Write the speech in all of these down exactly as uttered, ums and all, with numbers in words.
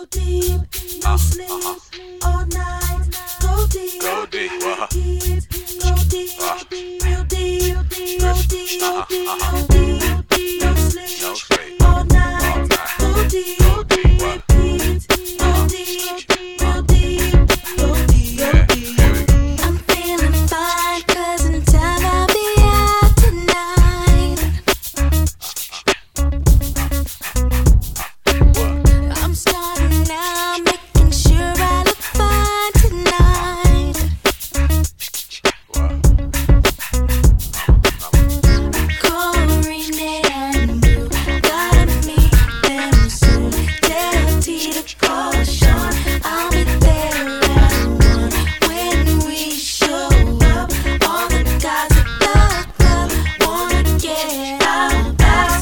Go deep, no Uh, sleep uh-huh. all night. Go deep, Go deep, uh-huh. deep, go deep, Uh. real deep. Go deep, Uh-huh, uh-huh. go deep, no sleep No sleep. all night. All night. Go deep, Go deep, what? repeat. Go deep, real deep. Go deep, Yeah, go deep. here we go. I'm feeling fine, cause in time I'll be out tonight. What? I'm starting now, making sure I look fine tonight. What? Corrine and Blue, gotta meet them soon. Tell T to call Sean, I'll be there at one. When we show up, all the guys at the club wanna get out.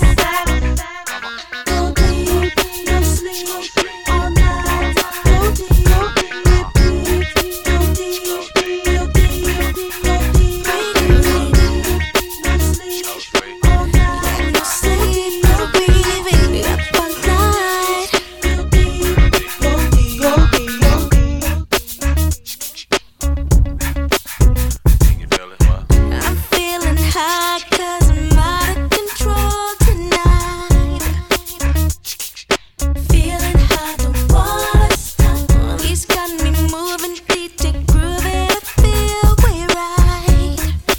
Go deep, no sleep all night. Go deep, repeat. Go deep, real deep. Go deep, no sleep No sleep. all night. No sleep, no breathing, up all night. Real deep, go deep, go deep, go Can you feel it? What? I'm feeling high, cause I'm out of control tonight. Feeling high, don't wanna stop. He's got me moving, D J grooving, I feel way right.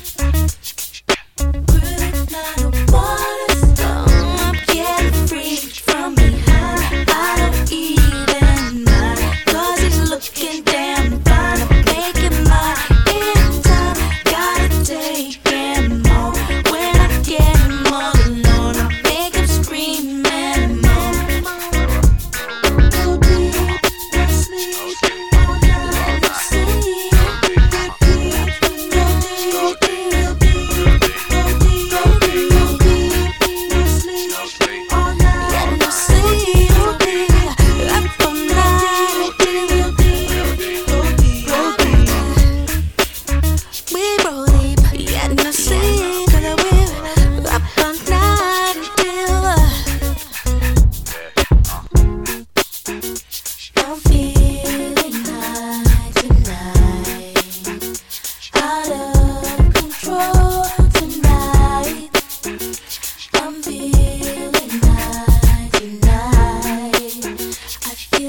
Grooving, I don't wanna stop. I'm getting free from behind. I don't even mind, cause he's looking damn fine. I'm making my in time, gotta take him home. When I get him all alone, I make him scream and moan. Go deep, no sleep all night. No sleep, repeat. Go deep, real deep. Go deep, go deep, no sleep No sleep. all night. Got no sleep, up all night. Real deep, go deep, go deep. We roll deep, got no sleep, but we're up all night until I'm feeling high tonight, out of control tonight. I'm feeling high tonight. I feel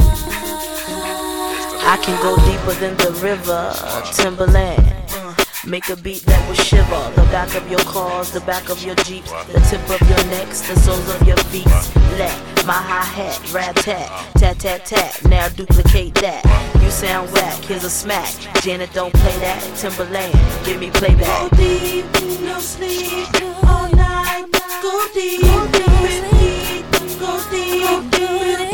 high. I can go deeper than the river, Timberland. Make a beat that will shiver the back of your cars, the back of your Jeeps, the tip of your necks, the soles of your feet. Let my hi-hat, rat-tat, tat-tat-tat, now duplicate that. You sound whack, here's a smack. Janet, don't play that. Timberland, give me Go playback. deep, no sleep all night. Go deep, repeat. Go deep,